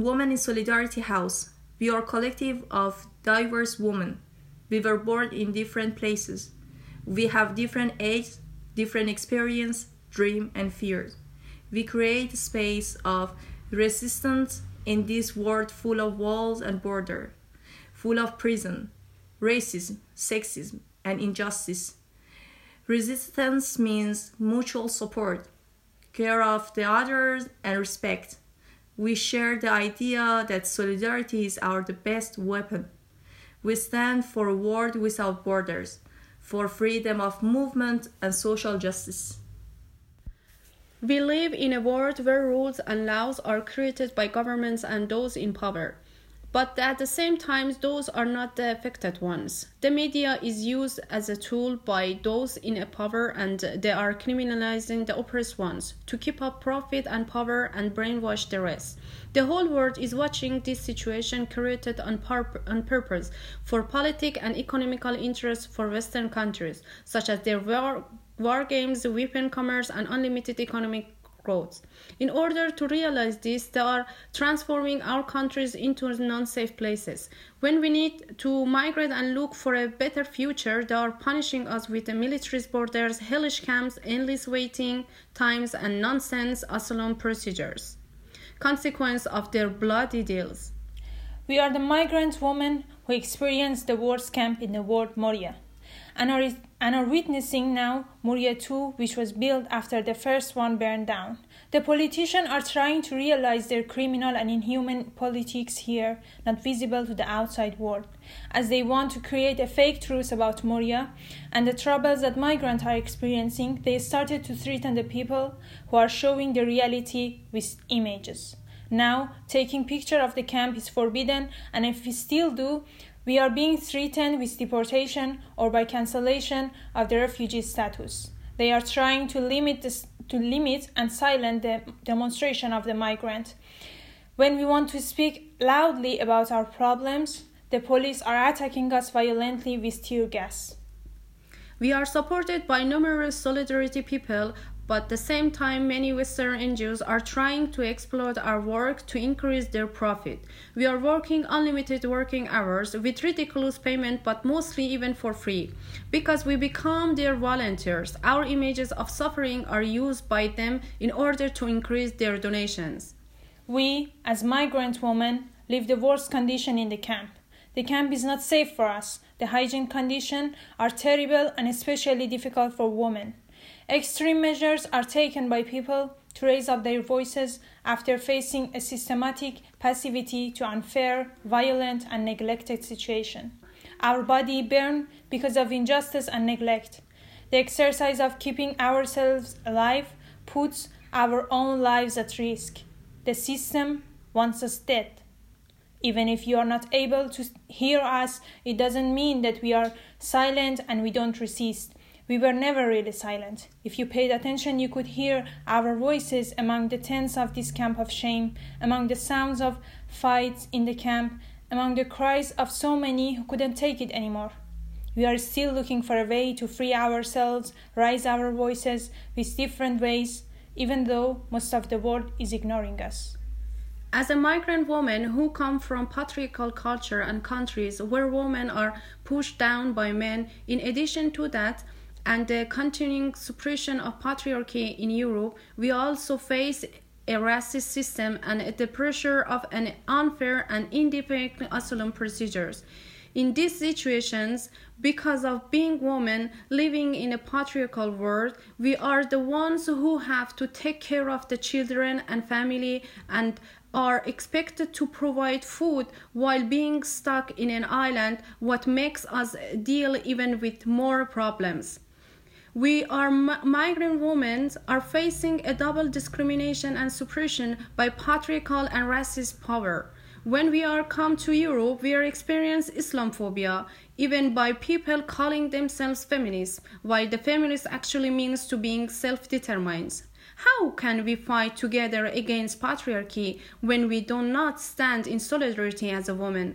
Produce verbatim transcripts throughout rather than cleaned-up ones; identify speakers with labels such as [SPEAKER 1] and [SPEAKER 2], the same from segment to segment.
[SPEAKER 1] Women in Solidarity House. We are a collective of diverse women. We were born in different places. We have different ages, different experience, dream, and fears. We create a space of resistance in this world full of walls and border, full of prison, racism, sexism, and injustice. Resistance means mutual support, care of the others, and respect. We share the idea that solidarity is our the best weapon. We stand for a world without borders, for freedom of movement and social justice.
[SPEAKER 2] We live in a world where rules and laws are created by governments and those in power. But at the same time, those are not the affected ones. The media is used as a tool by those in power, and they are criminalizing the oppressed ones to keep up profit and power and brainwash the rest. The whole world is watching this situation created on, pur- on purpose for political and economical interests for Western countries, such as their war, war games, weapon commerce, and unlimited economic growth. In order to realize this, they are transforming our countries into non-safe places. When we need to migrate and look for a better future, they are punishing us with the military borders, hellish camps, endless waiting times, and nonsense asylum procedures. Consequence of their bloody deals.
[SPEAKER 3] We are the migrant women who experienced the worst camp in the world, Moria, and are, and are witnessing now Moria two, which was built after the first one burned down. The politicians are trying to realize their criminal and inhuman politics here, not visible to the outside world, as they want to create a fake truth about Moria and the troubles that migrants are experiencing. They started to threaten the people who are showing the reality with images. Now, taking picture of the camp is forbidden, and if we still do, we are being threatened with deportation or by cancellation of the refugee status. They are trying to limit this, to limit and silence the demonstration of the migrant. When we want to speak loudly about our problems, the police are attacking us violently with tear gas.
[SPEAKER 2] We are supported by numerous solidarity people, but at the same time, many Western N G Os are trying to exploit our work to increase their profit. We are working unlimited working hours with ridiculous payment, but mostly even for free, because we become their volunteers. Our images of suffering are used by them in order to increase their donations.
[SPEAKER 3] We, as migrant women, live the worst condition in the camp. The camp is not safe for us. The hygiene conditions are terrible and especially difficult for women. Extreme measures are taken by people to raise up their voices after facing a systematic passivity to unfair, violent, and neglected situation. Our body burns because of injustice and neglect. The exercise of keeping ourselves alive puts our own lives at risk. The system wants us dead. Even if you are not able to hear us, it doesn't mean that we are silent and we don't resist. We were never really silent. If you paid attention, you could hear our voices among the tents of this camp of shame, among the sounds of fights in the camp, among the cries of so many who couldn't take it anymore. We are still looking for a way to free ourselves, raise our voices with different ways, even though most of the world is ignoring us.
[SPEAKER 2] As a migrant woman who come from patriarchal culture and countries where women are pushed down by men, in addition to that, and the continuing suppression of patriarchy in Europe, we also face a racist system and the pressure of an unfair and independent asylum procedures. In these situations, because of being women living in a patriarchal world, we are the ones who have to take care of the children and family and are expected to provide food while being stuck in an island, what makes us deal even with more problems. We are migrant women are facing a double discrimination and suppression by patriarchal and racist power. When we are come to Europe, we are experiencing Islamophobia, even by people calling themselves feminists, while the feminist actually means to being self-determined. How can we fight together against patriarchy when we do not stand in solidarity as a woman?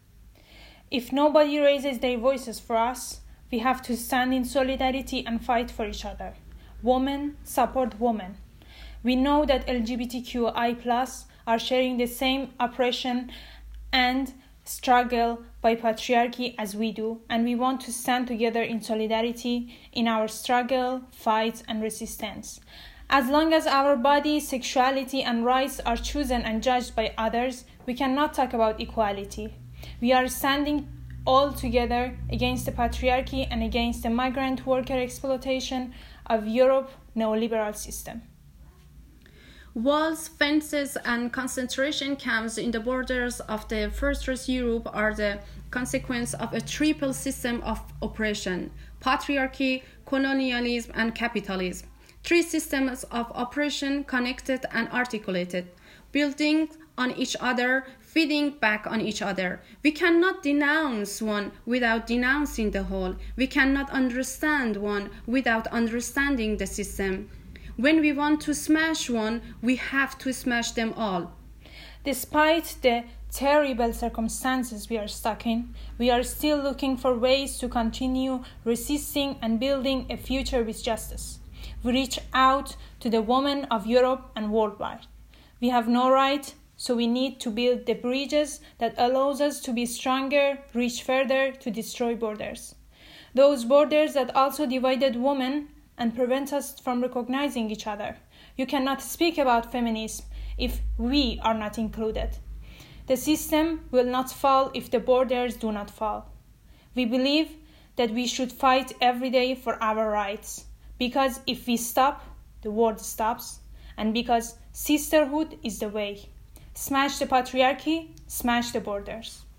[SPEAKER 3] If nobody raises their voices for us, we have to stand in solidarity and fight for each other. Women support women. We know that L G B T Q I plus are sharing the same oppression and struggle by patriarchy as we do, and we want to stand together in solidarity in our struggle, fight, and resistance. As long as our body, sexuality, and rights are chosen and judged by others, we cannot talk about equality. We are standing all together against the patriarchy and against the migrant worker exploitation of Europe's neoliberal system.
[SPEAKER 2] Walls, fences, and concentration camps in the borders of the fortress Europe are the consequence of a triple system of oppression: patriarchy, colonialism, and capitalism. Three systems of oppression connected and articulated, building on each other, feeding back on each other. We cannot denounce one without denouncing the whole. We cannot understand one without understanding the system. When we want to smash one, we have to smash them all.
[SPEAKER 3] Despite the terrible circumstances we are stuck in, we are still looking for ways to continue resisting and building a future with justice. We reach out to the women of Europe and worldwide. We have no right, so we need to build the bridges that allows us to be stronger, reach further, to destroy borders. Those borders that also divided women and prevent us from recognizing each other. You cannot speak about feminism if we are not included. The system will not fall if the borders do not fall. We believe that we should fight every day for our rights, because if we stop, the world stops, and because sisterhood is the way. Smash the patriarchy, smash the borders.